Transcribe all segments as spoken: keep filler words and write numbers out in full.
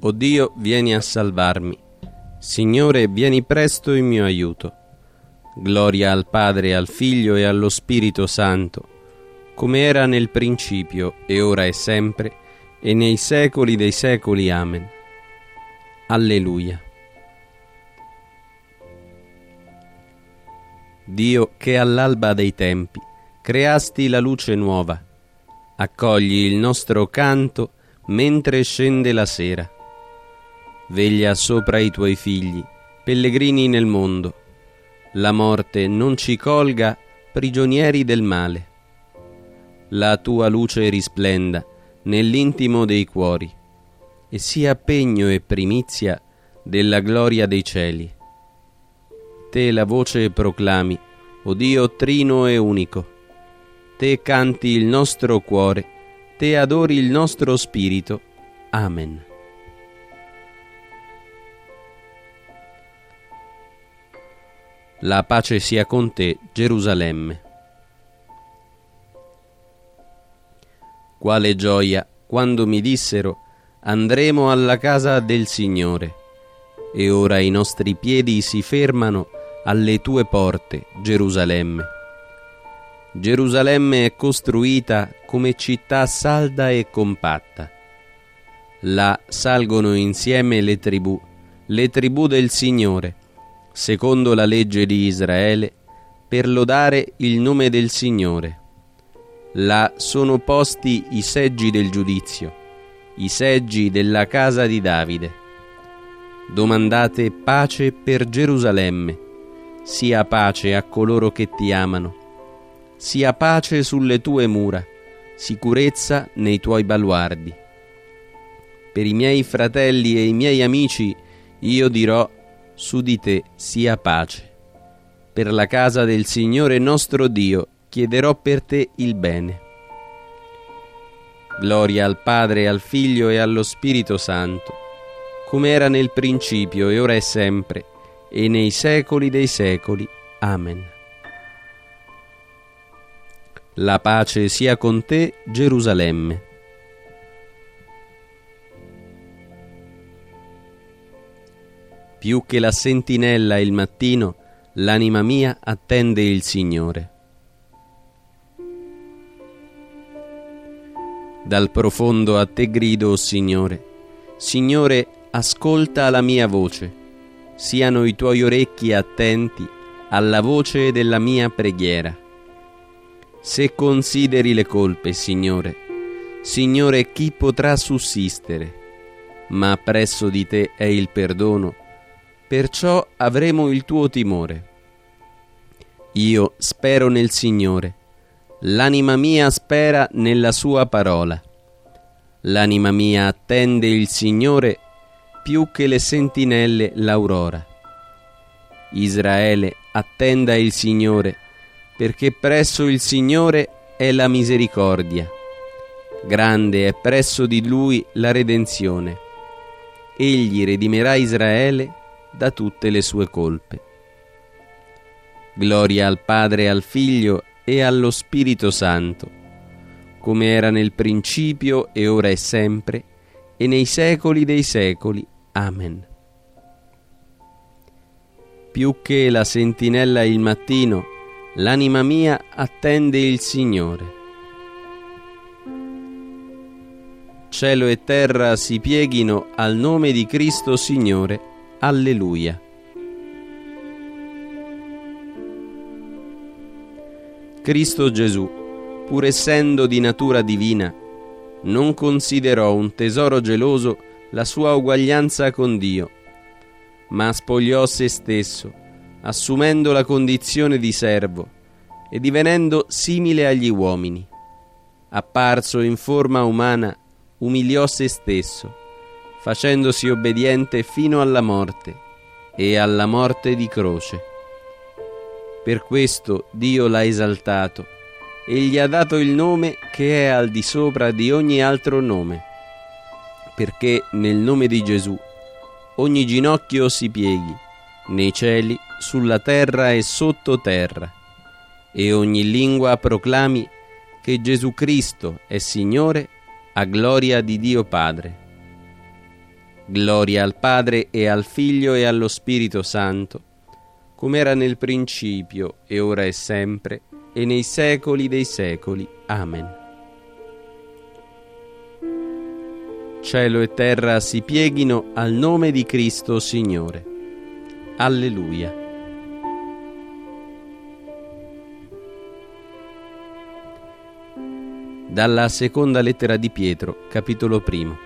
O Dio, vieni a salvarmi. Signore, vieni presto in mio aiuto. Gloria al Padre, al Figlio e allo Spirito Santo, come era nel principio, e ora e sempre, e nei secoli dei secoli. Amen. Alleluia. Dio, che all'alba dei tempi creasti la luce nuova, accogli il nostro canto mentre scende la sera. Veglia sopra i tuoi figli, pellegrini nel mondo. La morte non ci colga, prigionieri del male. La tua luce risplenda nell'intimo dei cuori e sia pegno e primizia della gloria dei cieli. Te la voce proclami, o Dio trino e unico. Te canti il nostro cuore, te adori il nostro spirito. Amen. La pace sia con te, Gerusalemme. Quale gioia quando mi dissero: andremo alla casa del Signore. E ora i nostri piedi si fermano alle tue porte, Gerusalemme. Gerusalemme è costruita come città salda e compatta. Là salgono insieme le tribù, le tribù del Signore, secondo la legge di Israele, per lodare il nome del Signore. Là sono posti i seggi del giudizio, i seggi della casa di Davide. Domandate pace per Gerusalemme, sia pace a coloro che ti amano, sia pace sulle tue mura, sicurezza nei tuoi baluardi. Per i miei fratelli e i miei amici io dirò: su di te sia pace. Per la casa del Signore nostro Dio chiederò per te il bene. Gloria al Padre, al Figlio e allo Spirito Santo, come era nel principio e ora e sempre, e nei secoli dei secoli. Amen. La pace sia con te, Gerusalemme. Più che la sentinella il mattino, l'anima mia attende il Signore. Dal profondo a te grido, o Signore. Signore, ascolta la mia voce. Siano i tuoi orecchi attenti alla voce della mia preghiera. Se consideri le colpe, Signore, Signore, chi potrà sussistere? Ma presso di te è il perdono, perciò avremo il tuo timore. Io spero nel Signore, l'anima mia spera nella sua parola. L'anima mia attende il Signore più che le sentinelle l'aurora. Israele, attenda il Signore, perché presso il Signore è la misericordia. Grande è presso di Lui la redenzione. Egli redimerà Israele da tutte le sue colpe. Gloria al Padre, al Figlio e allo Spirito Santo, come era nel principio e ora e sempre, e nei secoli dei secoli. Amen. Più che la sentinella il mattino, l'anima mia attende il Signore. Cielo e terra si pieghino al nome di Cristo Signore. Alleluia. Cristo Gesù, pur essendo di natura divina, non considerò un tesoro geloso la sua uguaglianza con Dio, ma spogliò se stesso, assumendo la condizione di servo e divenendo simile agli uomini. Apparso in forma umana, umiliò se stesso, facendosi obbediente fino alla morte e alla morte di croce. Per questo Dio l'ha esaltato e gli ha dato il nome che è al di sopra di ogni altro nome, perché nel nome di Gesù ogni ginocchio si pieghi, nei cieli, sulla terra e sottoterra, e ogni lingua proclami che Gesù Cristo è Signore, a gloria di Dio Padre. Gloria al Padre e al Figlio e allo Spirito Santo, come era nel principio, e ora e sempre, e nei secoli dei secoli. Amen. Cielo e terra si pieghino al nome di Cristo Signore. Alleluia. Dalla seconda lettera di Pietro, capitolo primo.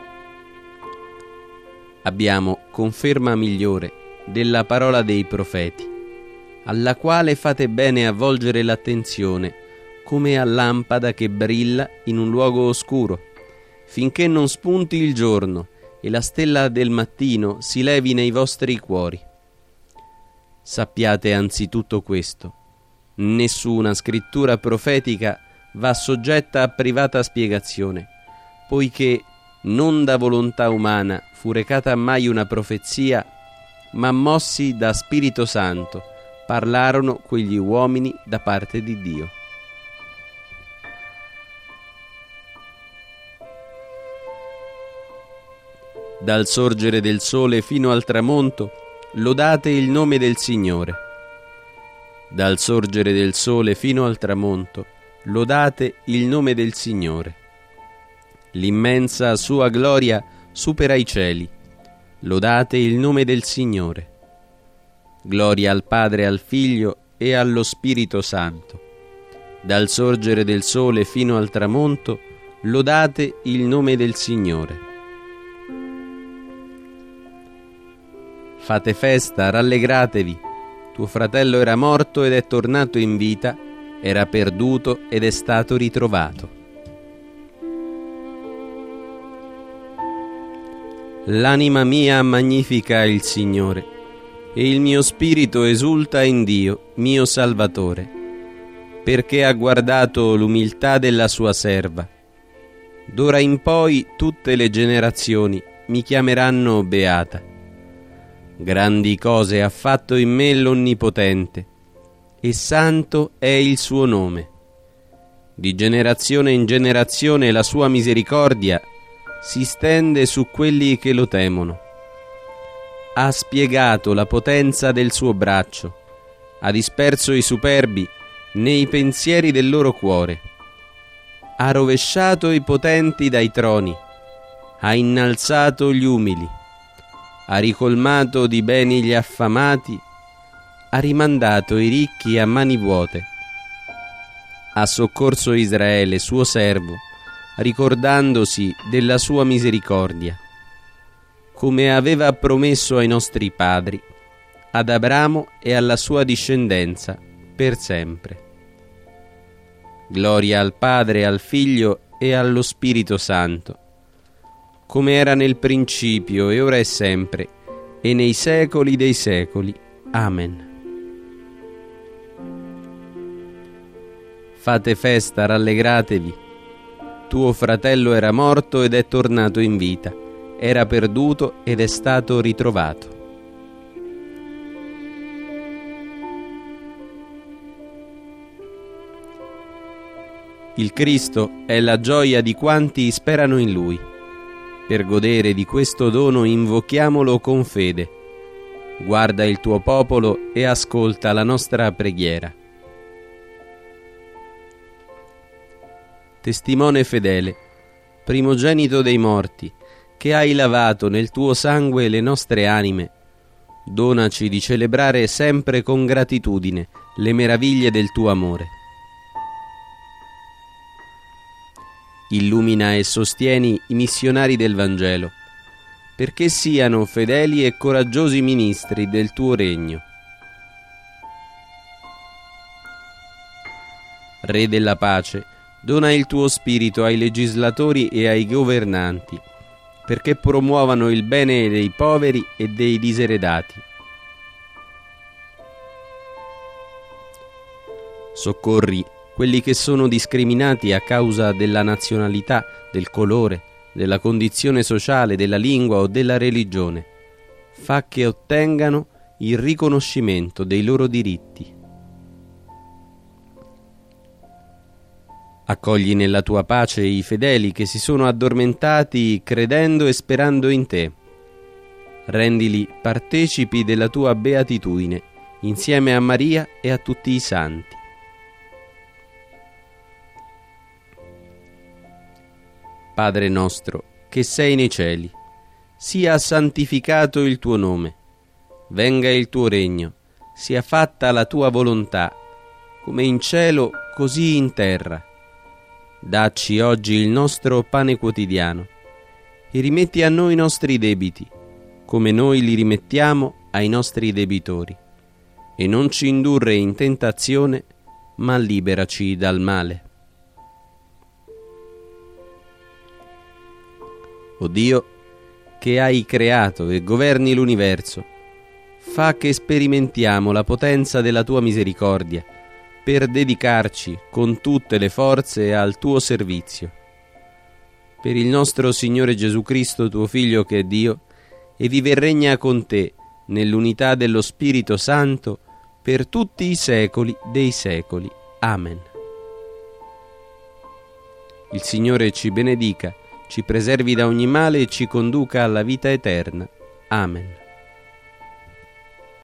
Abbiamo conferma migliore della parola dei profeti, alla quale fate bene a volgere l'attenzione come a lampada che brilla in un luogo oscuro, finché non spunti il giorno e la stella del mattino si levi nei vostri cuori. Sappiate anzitutto questo: nessuna scrittura profetica va soggetta a privata spiegazione, poiché non da volontà umana fu recata mai una profezia, ma mossi da Spirito Santo parlarono quegli uomini da parte di Dio. Dal sorgere del sole fino al tramonto, lodate il nome del Signore. Dal sorgere del sole fino al tramonto, lodate il nome del Signore. L'immensa sua gloria supera i cieli. Lodate il nome del Signore. Gloria al Padre, al Figlio e allo Spirito Santo. Dal sorgere del sole fino al tramonto, lodate il nome del Signore. Fate festa, rallegratevi. Tuo fratello era morto ed è tornato in vita, era perduto ed è stato ritrovato. L'anima mia magnifica il Signore, e il mio spirito esulta in Dio, mio Salvatore, perché ha guardato l'umiltà della sua serva. D'ora in poi tutte le generazioni mi chiameranno beata. Grandi cose ha fatto in me l'Onnipotente, e santo è il suo nome. Di generazione in generazione la sua misericordia si stende su quelli che lo temono. Ha spiegato la potenza del suo braccio, ha disperso i superbi nei pensieri del loro cuore, ha rovesciato i potenti dai troni, ha innalzato gli umili, ha ricolmato di beni gli affamati, ha rimandato i ricchi a mani vuote, ha soccorso Israele, suo servo, ricordandosi della sua misericordia, come aveva promesso ai nostri padri, ad Abramo e alla sua discendenza per sempre. Gloria al Padre, al Figlio e allo Spirito Santo, come era nel principio e ora e sempre, e nei secoli dei secoli. Amen. Fate festa, rallegratevi. Tuo fratello era morto ed è tornato in vita, era perduto ed è stato ritrovato. Il Cristo è la gioia di quanti sperano in Lui. Per godere di questo dono invochiamolo con fede. Guarda il tuo popolo e ascolta la nostra preghiera. Testimone fedele, primogenito dei morti, che hai lavato nel tuo sangue le nostre anime, donaci di celebrare sempre con gratitudine le meraviglie del tuo amore. Illumina e sostieni i missionari del Vangelo, perché siano fedeli e coraggiosi ministri del tuo regno. Re della pace, dona il tuo spirito ai legislatori e ai governanti, perché promuovano il bene dei poveri e dei diseredati. Soccorri quelli che sono discriminati a causa della nazionalità, del colore, della condizione sociale, della lingua o della religione. Fa che ottengano il riconoscimento dei loro diritti. Accogli nella tua pace i fedeli che si sono addormentati credendo e sperando in te, rendili partecipi della tua beatitudine, insieme a Maria e a tutti i santi. Padre nostro, che sei nei cieli, sia santificato il tuo nome, venga il tuo regno, sia fatta la tua volontà, come in cielo così in terra. Dacci oggi il nostro pane quotidiano e rimetti a noi i nostri debiti, come noi li rimettiamo ai nostri debitori, e non ci indurre in tentazione, ma liberaci dal male. O Dio, che hai creato e governi l'universo, fa che sperimentiamo la potenza della tua misericordia per dedicarci con tutte le forze al tuo servizio. Per il nostro Signore Gesù Cristo, tuo Figlio che è Dio, e vive e regna con te nell'unità dello Spirito Santo per tutti i secoli dei secoli. Amen. Il Signore ci benedica, ci preservi da ogni male e ci conduca alla vita eterna. Amen.